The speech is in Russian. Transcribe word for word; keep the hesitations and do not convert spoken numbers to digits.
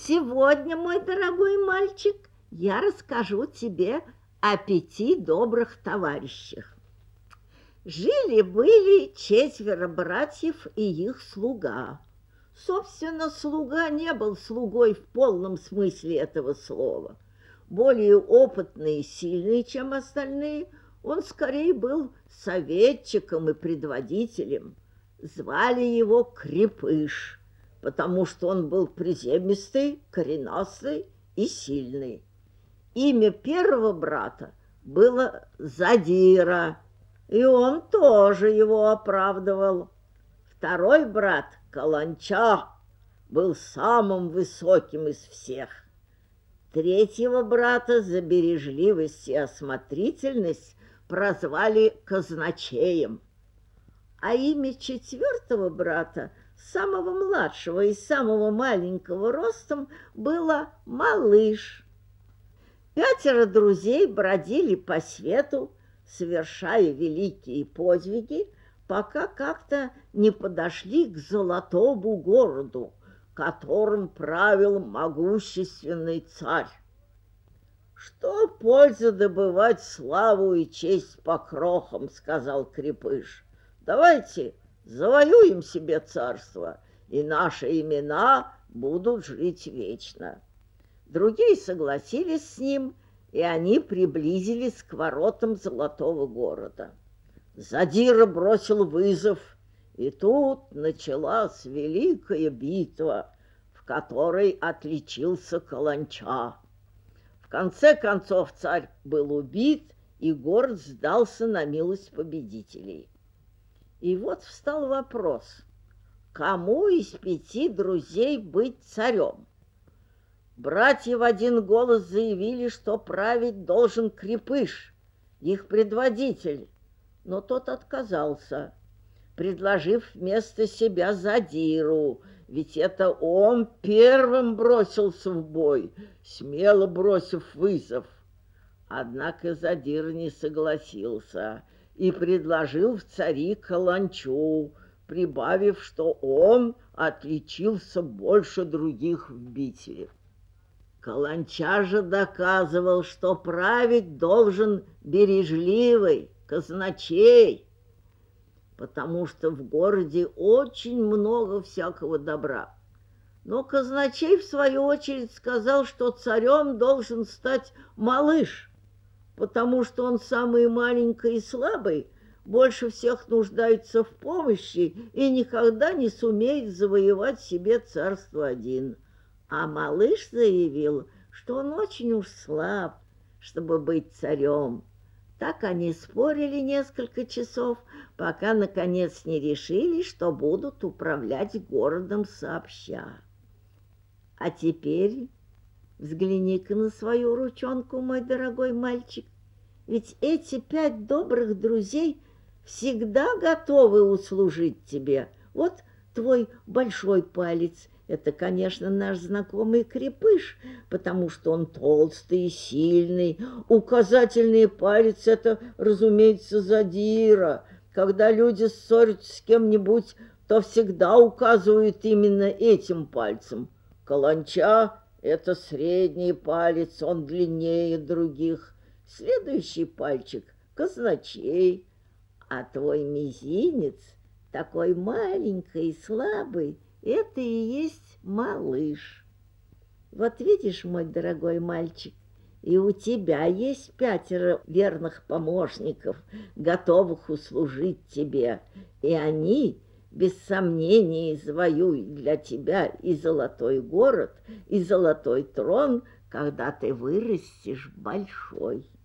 Сегодня, мой дорогой мальчик, я расскажу тебе о пяти добрых товарищах. Жили-были четверо братьев и их слуга. Собственно, слуга не был слугой в полном смысле этого слова. Более опытный и сильный, чем остальные, он скорее был советчиком и предводителем. Звали его Крепыш, потому что он был приземистый, коренастый и сильный. Имя первого брата было Задира, и он тоже его оправдывал. Второй брат, Каланча, был самым высоким из всех. Третьего брата за бережливость и осмотрительность прозвали Казначеем, а имя четвертого брата, самого младшего и самого маленького ростом, было Малыш. Пятеро друзей бродили по свету, совершая великие подвиги, пока как-то не подошли к золотому городу, которым правил могущественный царь. «Что польза добывать славу и честь по крохам?» — сказал Крепыш. «Давайте завоюем себе царство, и наши имена будут жить вечно». Другие согласились с ним, и они приблизились к воротам золотого города. Задира бросил вызов, и тут началась великая битва, в которой отличился Каланча. В конце концов царь был убит, и город сдался на милость победителей. И вот встал вопрос, кому из пяти друзей быть царем? Братья в один голос заявили, что править должен Крепыш, их предводитель, но тот отказался, предложив вместо себя Задиру, ведь это он первым бросился в бой, смело бросив вызов. Однако Задир не согласился и предложил в цари Каланчу, прибавив, что он отличился больше других в битве. Каланча же доказывал, что править должен бережливый казначей, потому что в городе очень много всякого добра. Но казначей, в свою очередь, сказал, что царем должен стать Малыш, потому что он самый маленький и слабый, больше всех нуждается в помощи и никогда не сумеет завоевать себе царство один. А Малыш заявил, что он очень уж слаб, чтобы быть царем. Так они спорили несколько часов, пока, наконец, не решили, что будут управлять городом сообща. А теперь взгляни-ка на свою ручонку, мой дорогой мальчик. Ведь эти пять добрых друзей всегда готовы услужить тебе. Вот твой большой палец. Это, конечно, наш знакомый Крепыш, потому что он толстый и сильный. Указательный палец — это, разумеется, Задира. Когда люди ссорятся с кем-нибудь, то всегда указывают именно этим пальцем. Каланча — это средний палец, он длиннее других. Следующий пальчик — казначей, а твой мизинец, такой маленький и слабый, это и есть Малыш. Вот видишь, мой дорогой мальчик, и у тебя есть пятеро верных помощников, готовых услужить тебе, и они, без сомнения, извоюют для тебя и золотой город, и золотой трон, когда ты вырастешь большой.